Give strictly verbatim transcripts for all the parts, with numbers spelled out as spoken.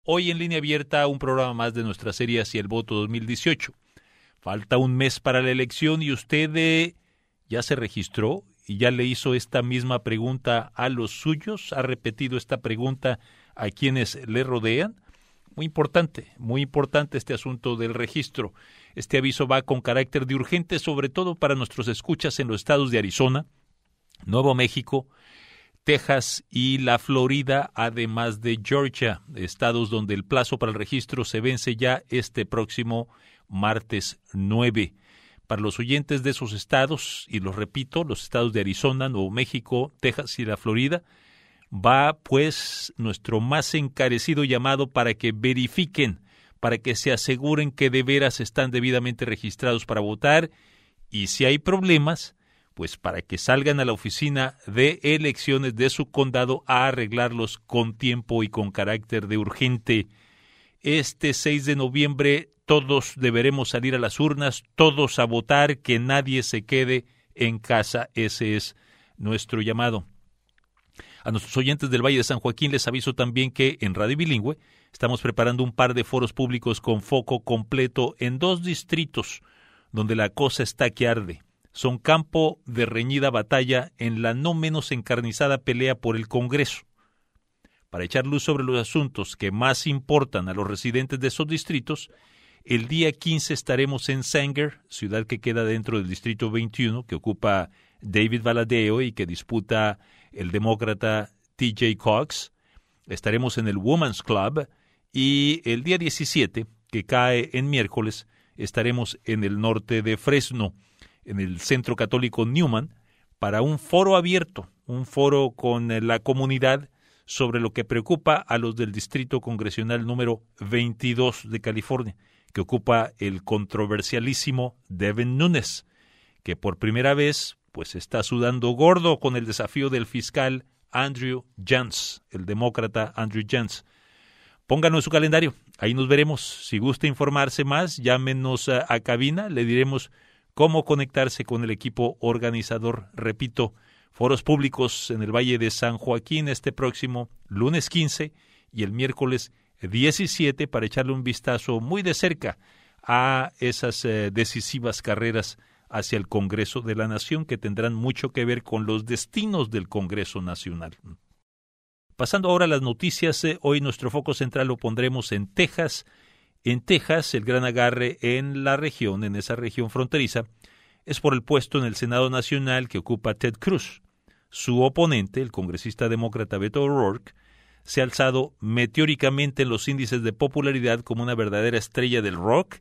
Hoy en Línea Abierta, un programa más de nuestra serie Hacia el Voto dos mil dieciocho. Falta un mes para la elección y usted eh, ya se registró y ya le hizo esta misma pregunta a los suyos, ha repetido esta pregunta a quienes le rodean. Muy importante, muy importante este asunto del registro. Este aviso va con carácter de urgente, sobre todo para nuestros escuchas en los estados de Arizona, Nuevo México, Texas y la Florida, además de Georgia, estados donde el plazo para el registro se vence ya este próximo martes nueve. Para los oyentes de esos estados, y los repito, los estados de Arizona, Nuevo México, Texas y la Florida, va pues nuestro más encarecido llamado para que verifiquen, para que se aseguren que de veras están debidamente registrados para votar y si hay problemas, pues para que salgan a la oficina de elecciones de su condado a arreglarlos con tiempo y con carácter de urgente. Este seis de noviembre todos deberemos salir a las urnas, todos a votar, que nadie se quede en casa. Ese es nuestro llamado. A nuestros oyentes del Valle de San Joaquín les aviso también que en Radio Bilingüe estamos preparando un par de foros públicos con foco completo en dos distritos donde la cosa está que arde. Son campo de reñida batalla en la no menos encarnizada pelea por el Congreso. Para echar luz sobre los asuntos que más importan a los residentes de esos distritos, el día quince estaremos en Sanger, ciudad que queda dentro del distrito veintiuno, que ocupa David Valadao y que disputa el demócrata T J Cox. Estaremos en el Women's Club y el día diecisiete, que cae en miércoles, estaremos en el norte de Fresno, en el Centro Católico Newman, para un foro abierto, un foro con la comunidad sobre lo que preocupa a los del Distrito Congresional número veintidós de California, que ocupa el controversialísimo Devin Nunes, que por primera vez pues está sudando gordo con el desafío del fiscal Andrew Jones, el demócrata Andrew Jones. Pónganlo en su calendario, ahí nos veremos. Si gusta informarse más, llámenos a, a cabina, le diremos cómo conectarse con el equipo organizador. Repito, foros públicos en el Valle de San Joaquín este próximo lunes quince y el miércoles diecisiete para echarle un vistazo muy de cerca a esas eh, decisivas carreras hacia el Congreso de la Nación que tendrán mucho que ver con los destinos del Congreso Nacional. Pasando ahora a las noticias, eh, hoy nuestro foco central lo pondremos en Texas. En Texas, el gran agarre en la región, en esa región fronteriza, es por el puesto en el Senado Nacional que ocupa Ted Cruz. Su oponente, el congresista demócrata Beto O'Rourke, se ha alzado meteóricamente en los índices de popularidad como una verdadera estrella del rock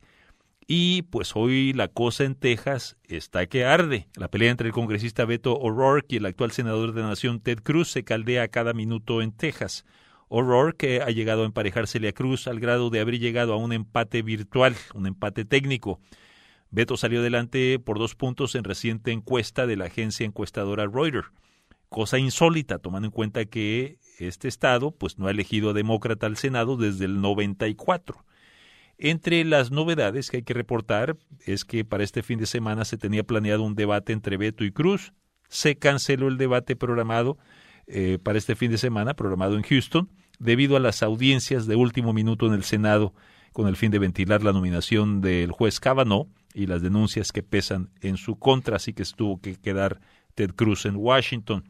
y pues hoy la cosa en Texas está que arde. La pelea entre el congresista Beto O'Rourke y el actual senador de la Nación Ted Cruz se caldea a cada minuto en Texas. O'Rourke ha llegado a emparejársele a Cruz al grado de haber llegado a un empate virtual, un empate técnico. Beto salió adelante por dos puntos en reciente encuesta de la agencia encuestadora Reuters. Cosa insólita, tomando en cuenta que este estado pues no ha elegido a demócrata al Senado desde el noventa y cuatro. Entre las novedades que hay que reportar es que para este fin de semana se tenía planeado un debate entre Beto y Cruz. Se canceló el debate programado eh, para este fin de semana, programado en Houston, debido a las audiencias de último minuto en el Senado con el fin de ventilar la nominación del juez Kavanaugh y las denuncias que pesan en su contra, así que tuvo que quedar Ted Cruz en Washington.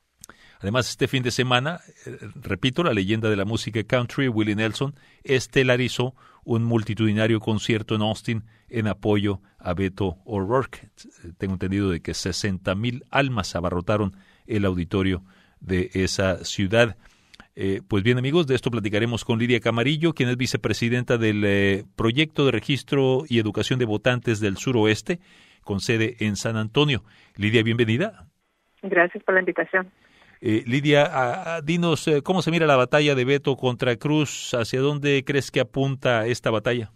Además, este fin de semana, eh, repito, la leyenda de la música country, Willie Nelson, estelarizó un multitudinario concierto en Austin en apoyo a Beto O'Rourke. Tengo entendido de que sesenta mil almas abarrotaron el auditorio de esa ciudad. Eh, pues bien, amigos, de esto platicaremos con Lidia Camarillo, quien es vicepresidenta del eh, Proyecto de Registro y Educación de Votantes del Suroeste, con sede en San Antonio. Lidia, bienvenida. Gracias por la invitación. Eh, Lidia, a, a, dinos eh, cómo se mira la batalla de Beto contra Cruz, ¿hacia dónde crees que apunta esta batalla?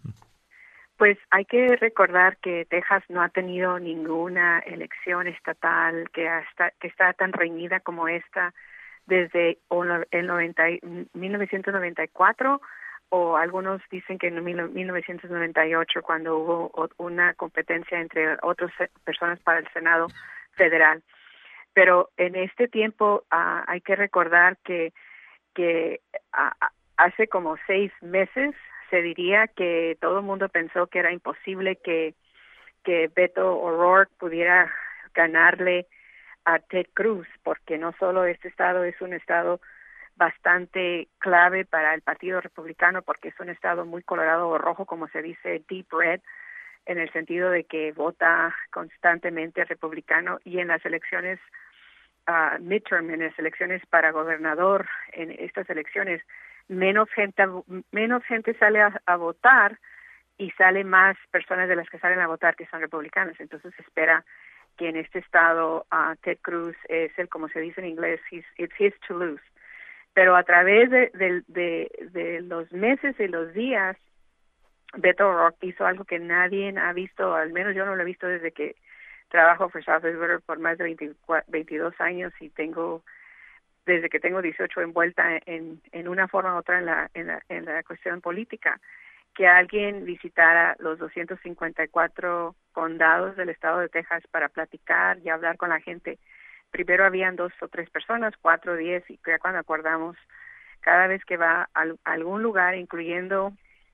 Pues hay que recordar que Texas no ha tenido ninguna elección estatal que, hasta, que está tan reñida como esta desde el noventa, mil novecientos noventa y cuatro, o algunos dicen que en mil novecientos noventa y ocho, cuando hubo una competencia entre otras personas para el Senado federal. Pero en este tiempo uh, hay que recordar que que uh, hace como seis meses se diría que todo el mundo pensó que era imposible que, que Beto O'Rourke pudiera ganarle a Ted Cruz, porque no solo este estado es un estado bastante clave para el Partido Republicano, porque es un estado muy colorado o rojo, como se dice, deep red, en el sentido de que vota constantemente republicano, y en las elecciones uh, midterm, en las elecciones para gobernador, en estas elecciones, menos gente menos gente sale a, a votar y sale más personas de las que salen a votar que son republicanas. Entonces se espera que en este estado uh, Ted Cruz es el, como se dice en inglés, he's, it's his to lose. Pero a través de, de, de, de los meses y los días, Beto O'Rourke hizo algo que nadie ha visto, al menos yo no lo he visto desde que trabajo for Southwest Border por más de veintidós años, y tengo desde que tengo dieciocho envuelta en, en una forma u otra en la, en la en la cuestión política, que alguien visitara los doscientos cincuenta y cuatro condados del estado de Texas para platicar y hablar con la gente. Primero habían dos o tres personas, cuatro, diez, y ya cuando acordamos, cada vez que va a, a algún lugar, incluyendo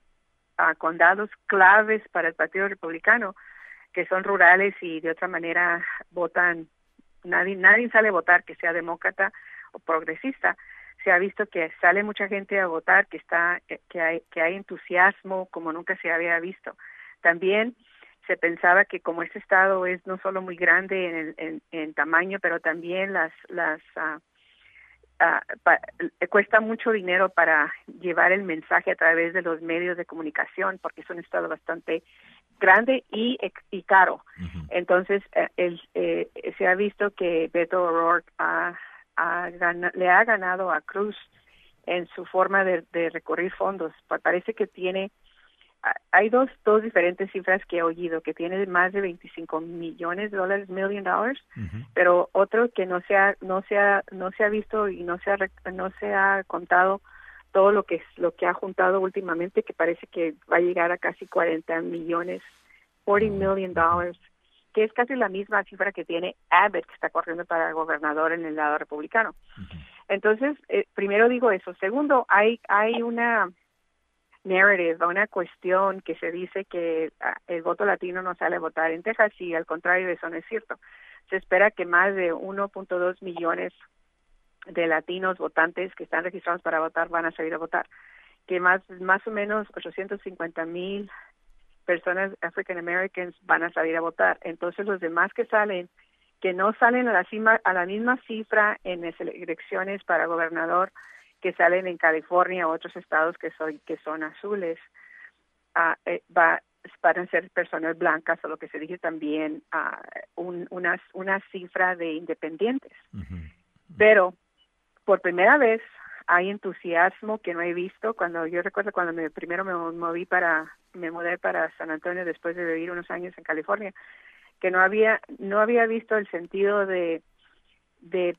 a condados claves para el Partido Republicano, que son rurales y de otra manera votan, nadie nadie sale a votar que sea demócrata o progresista, se ha visto que sale mucha gente a votar, que está que hay que hay entusiasmo como nunca se había visto. También se pensaba que como este estado es no solo muy grande en el, en, en tamaño, pero también las las uh, uh, pa, cuesta mucho dinero para llevar el mensaje a través de los medios de comunicación, porque es un estado bastante grande y y caro. Uh-huh. Entonces eh, el, eh, se ha visto que Beto O'Rourke ha, ha gana, le ha ganado a Cruz en su forma de, de recorrer fondos. Parece que tiene, hay dos dos diferentes cifras que he oído, que tiene más de veinticinco millones de dólares, million dollars, uh-huh. pero otro que no se ha no se ha no se ha visto y no se ha no se ha contado todo lo que lo que ha juntado últimamente, que parece que va a llegar a casi cuarenta millones, cuarenta million dollars, que es casi la misma cifra que tiene Abbott, que está corriendo para gobernador en el lado republicano. Uh-huh. Entonces, eh, primero digo eso. Segundo, hay hay una narrative, una cuestión que se dice que uh, el voto latino no sale a votar en Texas, y al contrario, eso no es cierto. Se espera que más de uno punto dos millones de latinos votantes que están registrados para votar van a salir a votar, que más más o menos ochocientos cincuenta mil personas African Americans van a salir a votar. Entonces los demás que salen, que no salen a la cima, a la misma cifra en las elecciones para gobernador que salen en California u otros estados que son que son azules, uh, eh, va van a ser personas blancas, o lo que se dice también uh, un, una una cifra de independientes. Uh-huh. Pero por primera vez hay entusiasmo que no he visto. Cuando yo recuerdo cuando me, primero me moví para me mudé para San Antonio después de vivir unos años en California, que no había no había visto el sentido de de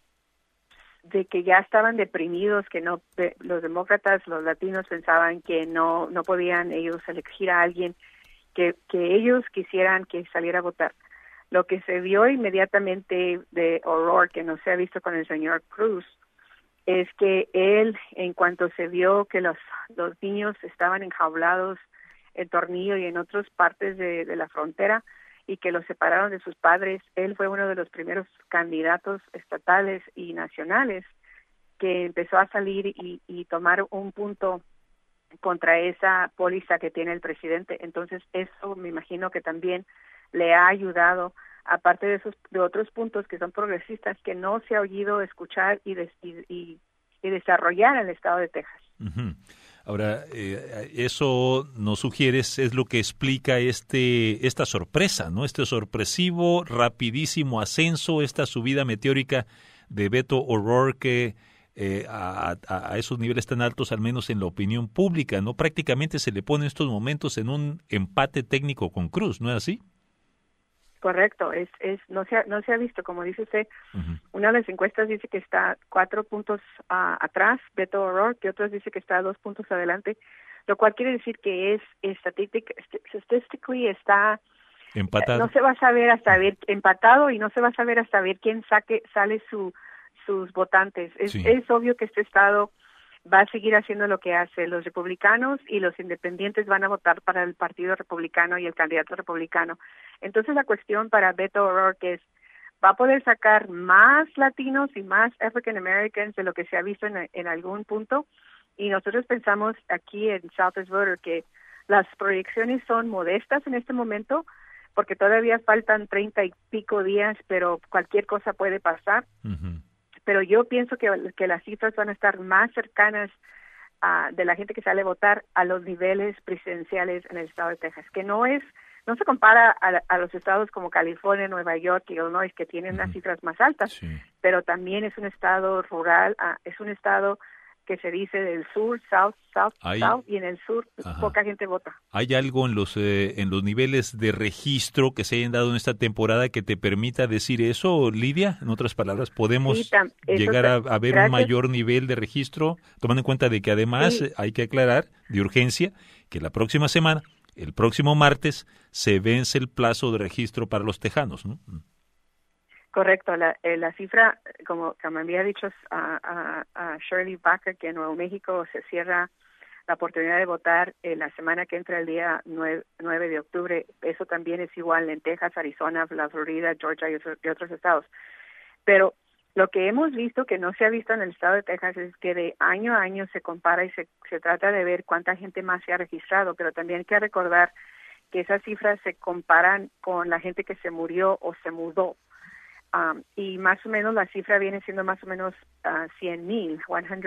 de que ya estaban deprimidos, que no de, los demócratas, los latinos pensaban que no no podían ellos elegir a alguien que que ellos quisieran que saliera a votar. Lo que se vio inmediatamente de O'Rourke, que no se ha visto con el señor Cruz, es que él, en cuanto se vio que los los niños estaban enjaulados en Tornillo y en otras partes de, de la frontera, y que los separaron de sus padres, él fue uno de los primeros candidatos estatales y nacionales que empezó a salir y, y tomar un punto contra esa póliza que tiene el presidente. Entonces eso me imagino que también le ha ayudado, aparte de esos de otros puntos que son progresistas, que no se ha oído escuchar y, des, y, y, y desarrollar en el estado de Texas. Uh-huh. Ahora, eh, eso nos sugieres, es lo que explica este esta sorpresa, ¿no? Este sorpresivo, rapidísimo ascenso, esta subida meteórica de Beto O'Rourke eh, a, a, a esos niveles tan altos, al menos en la opinión pública, ¿no? Prácticamente se le pone en estos momentos en un empate técnico con Cruz, ¿no es así? Correcto, es es no se ha, no se ha visto, como dice usted. Uh-huh. Una de las encuestas dice que está cuatro puntos uh, atrás Beto O'Rourke, y otras dice que está dos puntos adelante, lo cual quiere decir que es statistic, statistically está empatado. Eh, no se va a saber hasta ver empatado, y no se va a saber hasta ver quién saque sale su sus votantes. Es, sí. es obvio que este estado va a seguir haciendo lo que hace. Los republicanos y los independientes van a votar para el partido republicano y el candidato republicano. Entonces la cuestión para Beto O'Rourke es, ¿va a poder sacar más latinos y más African Americans de lo que se ha visto en, en algún punto? Y nosotros pensamos aquí en Southwest Voter que las proyecciones son modestas en este momento, porque todavía faltan treinta y pico días, pero cualquier cosa puede pasar. Uh-huh. Pero yo pienso que, que las cifras van a estar más cercanas uh, de la gente que sale a votar a los niveles presidenciales en el estado de Texas, que no es, no se compara a, a los estados como California, Nueva York y Illinois, que tienen uh-huh. las cifras más altas, sí. pero también es un estado rural, uh, es un estado que se dice del sur, south, south, hay, south, y en el sur ajá. poca gente vota. ¿Hay algo en los eh, en los niveles de registro que se hayan dado en esta temporada que te permita decir eso, Lidia? En otras palabras, ¿podemos sí, tam, llegar a, a ver gracias. un mayor nivel de registro? Tomando en cuenta de que además sí. hay que aclarar de urgencia que la próxima semana, el próximo martes, se vence el plazo de registro para los tejanos, ¿no? Correcto, la, eh, la cifra, como, como había dicho a, a, a Shirley Baker, que en Nuevo México se cierra la oportunidad de votar eh, la semana que entra el día nueve de octubre, eso también es igual en Texas, Arizona, la Florida, Georgia y, otros, y otros estados. Pero lo que hemos visto, que no se ha visto en el estado de Texas, es que de año a año se compara y se, se trata de ver cuánta gente más se ha registrado, pero también hay que recordar que esas cifras se comparan con la gente que se murió o se mudó. Um, y más o menos la cifra viene siendo más o menos uh, cien mil,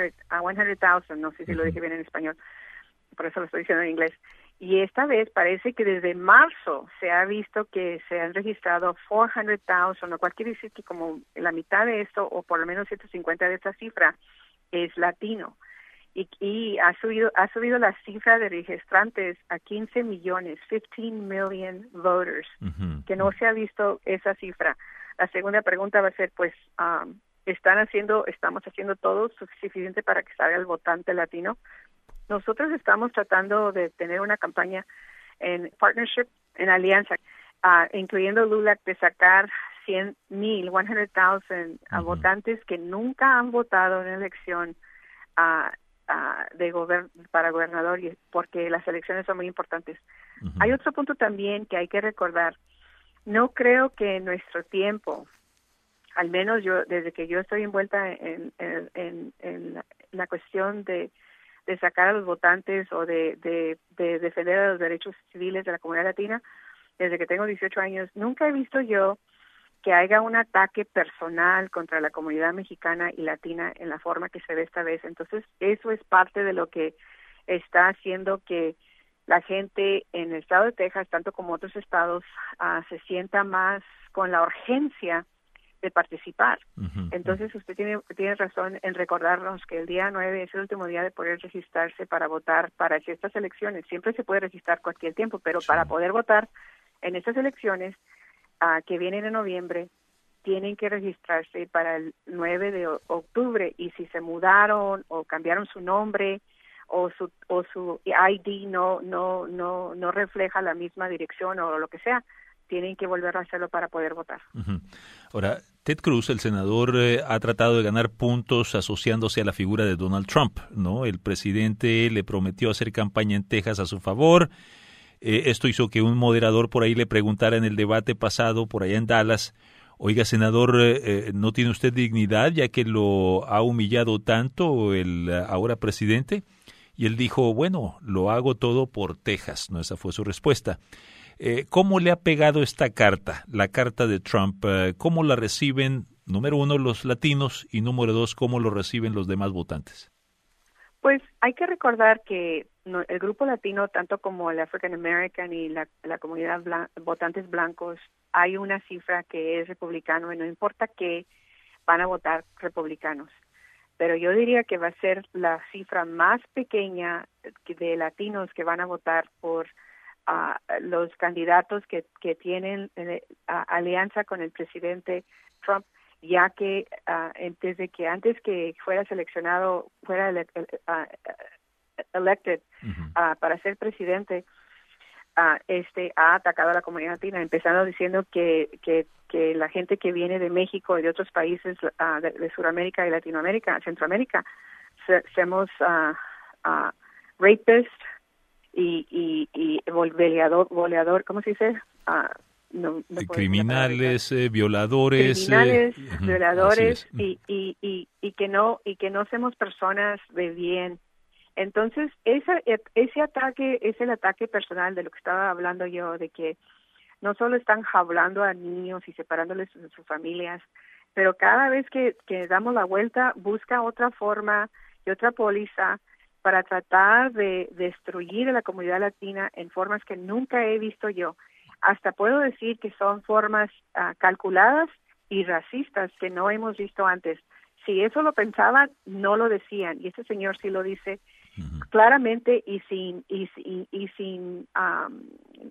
cien thousand, no sé si lo dije bien en español, por eso lo estoy diciendo en inglés. Y esta vez parece que desde marzo se ha visto que se han registrado cuatrocientos thousand, lo cual quiere decir que como la mitad de esto, o por lo menos ciento cincuenta de esta cifra, es latino. Y, y ha subido ha subido la cifra de registrantes a quince millones, fifteen million voters, uh-huh. que no se ha visto esa cifra. La segunda pregunta va a ser, pues, um, ¿están haciendo, estamos haciendo todo suficiente para que salga el votante latino? Nosotros estamos tratando de tener una campaña en partnership, en alianza, uh, incluyendo LULAC, de sacar cien mil, cien thousand uh, votantes que nunca han votado en una elección uh, uh, de gober- para gobernador, y, porque las elecciones son muy importantes. Uh-huh. Hay otro punto también que hay que recordar. No creo que en nuestro tiempo, al menos yo, desde que yo estoy envuelta en, en, en, en la, la cuestión de, de sacar a los votantes o de, de, de defender a los derechos civiles de la comunidad latina, desde que tengo dieciocho años, nunca he visto yo que haya un ataque personal contra la comunidad mexicana y latina en la forma que se ve esta vez. Entonces, eso es parte de lo que está haciendo que la gente en el estado de Texas, tanto como otros estados, uh, se sienta más con la urgencia de participar. Uh-huh. Entonces, usted tiene, tiene razón en recordarnos que el día nueve es el último día de poder registrarse para votar para estas elecciones. Siempre se puede registrar cualquier tiempo, pero sí. para poder votar en estas elecciones uh, que vienen en noviembre, tienen que registrarse para el nueve de octubre. Y si se mudaron o cambiaron su nombre, o su o su I D no no no no refleja la misma dirección o lo que sea, tienen que volver a hacerlo para poder votar. Uh-huh. Ahora, Ted Cruz, el senador, eh, ha tratado de ganar puntos asociándose a la figura de Donald Trump, ¿no? El presidente le prometió hacer campaña en Texas a su favor. Eh, esto hizo que un moderador por ahí le preguntara en el debate pasado, por allá en Dallas, oiga, senador, eh, ¿no tiene usted dignidad ya que lo ha humillado tanto el uh, ahora presidente? Y él dijo, bueno, lo hago todo por Texas, ¿no? Esa fue su respuesta. Eh, ¿Cómo le ha pegado esta carta, la carta de Trump? Eh, ¿Cómo la reciben, número uno, los latinos y número dos, cómo lo reciben los demás votantes? Pues hay que recordar que no, el grupo latino, tanto como el African American y la, la comunidad blan- votantes blancos, hay una cifra que es republicano y no importa qué, van a votar republicanos. Pero yo diría que va a ser la cifra más pequeña de latinos que van a votar por uh, los candidatos que, que tienen eh, uh, alianza con el presidente Trump, ya que uh, desde que antes que fuera seleccionado, fuera ele- uh, elected uh-huh. uh, para ser presidente, uh, este ha atacado a la comunidad latina, empezando diciendo que que que la gente que viene de México y de otros países uh, de, de Sudamérica y Latinoamérica, Centroamérica, se, somos uh, uh, rapist y, y, y boleador, boleador, ¿cómo se dice? Uh, no, no criminales, eh, violadores, criminales, eh, violadores y, y, y, y que no y que no somos personas de bien. Entonces, ese, ese ataque es el ataque personal de lo que estaba hablando yo, de que no solo están jaulando a niños y separándoles de sus familias, pero cada vez que, que damos la vuelta, busca otra forma y otra póliza para tratar de destruir a la comunidad latina en formas que nunca he visto yo. Hasta puedo decir que son formas uh, calculadas y racistas que no hemos visto antes. Si eso lo pensaban, no lo decían, y este señor sí lo dice uh-huh. claramente y sin y, y, y sin um,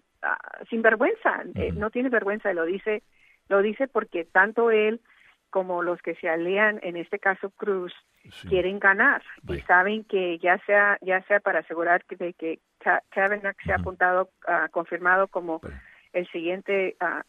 uh, sin vergüenza. Uh-huh. Eh, no tiene vergüenza, lo dice lo dice porque tanto él como los que se alían, en este caso Cruz, sí. quieren ganar Bye. y saben que ya sea ya sea para asegurar que, de que Kavanaugh uh-huh. se ha apuntado uh, confirmado como Bye. el siguiente uh,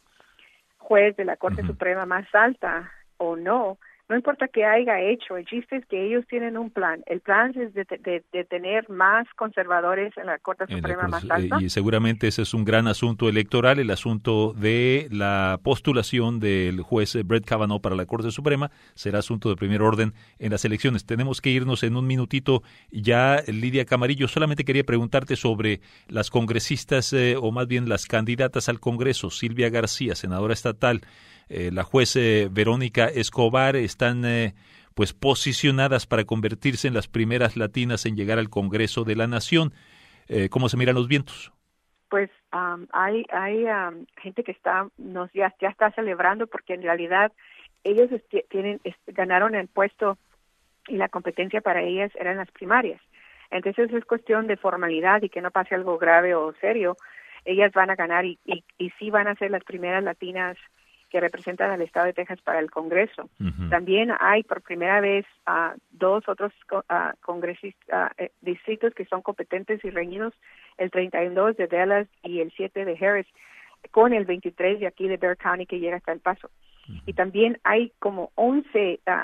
juez de la Corte uh-huh. Suprema más alta o no, no importa qué haya hecho, el chiste es que ellos tienen un plan. El plan es de, de, de tener más conservadores en la Corte Suprema más alta. Y seguramente ese es un gran asunto electoral, el asunto de la postulación del juez Brett Kavanaugh para la Corte Suprema será asunto de primer orden en las elecciones. Tenemos que irnos en un minutito ya, Lidia Camarillo. Solamente quería preguntarte sobre las congresistas, eh, o más bien las candidatas al Congreso. Silvia García, senadora estatal, Eh, la juez eh, Verónica Escobar, están eh, pues posicionadas para convertirse en las primeras latinas en llegar al Congreso de la Nación. Eh, ¿Cómo se miran los vientos? Pues um, hay hay um, gente que está nos ya ya está celebrando porque en realidad ellos est- tienen est- ganaron el puesto y la competencia para ellas eran las primarias. Entonces es cuestión de formalidad y que no pase algo grave o serio. Ellas van a ganar y y, y sí van a ser las primeras latinas que representan al estado de Texas para el Congreso. Uh-huh. También hay por primera vez uh, dos otros uh, congresistas, uh, eh, distritos que son competentes y reñidos, el treinta y dos de Dallas y el siete de Harris, con el veintitrés de aquí de Bexar County que llega hasta El Paso. Uh-huh. Y también hay como once uh,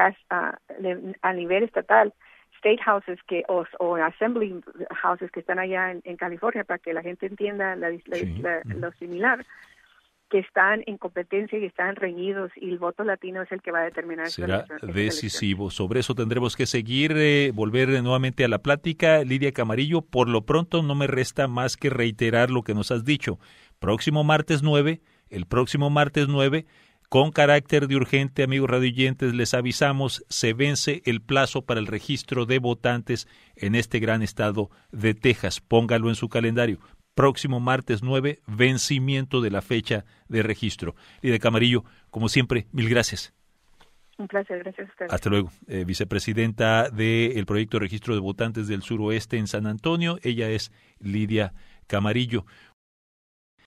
uh, a nivel estatal, state houses que o, o assembly houses que están allá en, en California, para que la gente entienda la, la, sí. la, uh-huh. lo similar, que están en competencia y están reñidos, y el voto latino es el que va a determinar. Será decisivo. Sobre eso tendremos que seguir, eh, volver nuevamente a la plática. Lidia Camarillo, por lo pronto no me resta más que reiterar lo que nos has dicho. Próximo martes nueve, el próximo martes nueve, con carácter de urgente, amigos radioyentes, les avisamos, se vence el plazo para el registro de votantes en este gran estado de Texas. Póngalo en su calendario. Próximo martes nueve, vencimiento de la fecha de registro. Lidia Camarillo, como siempre, mil gracias. Un placer, gracias a ustedes. Hasta luego. Eh, vicepresidenta del Proyecto de Registro de Votantes del Suroeste en San Antonio, ella es Lidia Camarillo.